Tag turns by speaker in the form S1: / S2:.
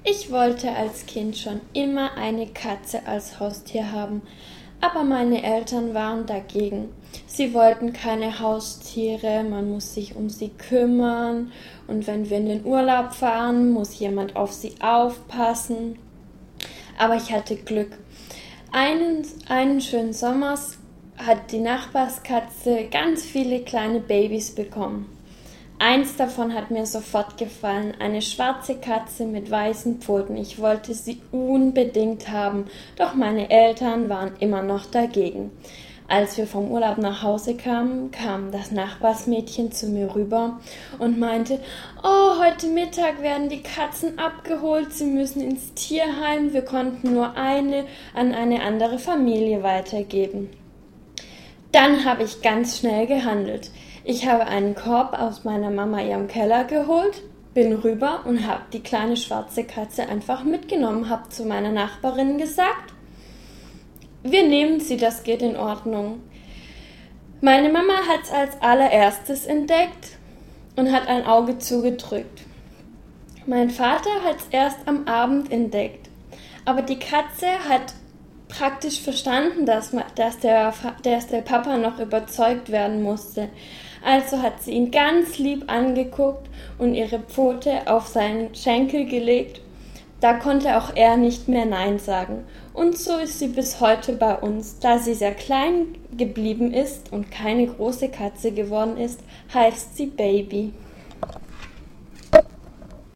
S1: Ich wollte als Kind schon immer eine Katze als Haustier haben, aber meine Eltern waren dagegen. Sie wollten keine Haustiere, man muss sich um sie kümmern und wenn wir in den Urlaub fahren, muss jemand auf sie aufpassen. Aber ich hatte Glück. Einen schönen Sommers hat die Nachbarskatze ganz viele kleine Babys bekommen. Eins davon hat mir sofort gefallen, eine schwarze Katze mit weißen Pfoten. Ich wollte sie unbedingt haben, doch meine Eltern waren immer noch dagegen. Als wir vom Urlaub nach Hause kamen, kam das Nachbarsmädchen zu mir rüber und meinte, oh, heute Mittag werden die Katzen abgeholt, sie müssen ins Tierheim, wir konnten nur eine an eine andere Familie weitergeben. Dann habe ich ganz schnell gehandelt. Ich habe einen Korb aus meiner Mama ihrem Keller geholt, bin rüber und habe die kleine schwarze Katze einfach mitgenommen, habe zu meiner Nachbarin gesagt, wir nehmen sie, das geht in Ordnung. Meine Mama hat es als allererstes entdeckt und hat ein Auge zugedrückt. Mein Vater hat es erst am Abend entdeckt, aber die Katze hat praktisch verstanden, dass der Papa noch überzeugt werden musste. Also hat sie ihn ganz lieb angeguckt und ihre Pfote auf seinen Schenkel gelegt. Da konnte auch er nicht mehr Nein sagen. Und so ist sie bis heute bei uns. Da sie sehr klein geblieben ist und keine große Katze geworden ist, heißt sie Baby.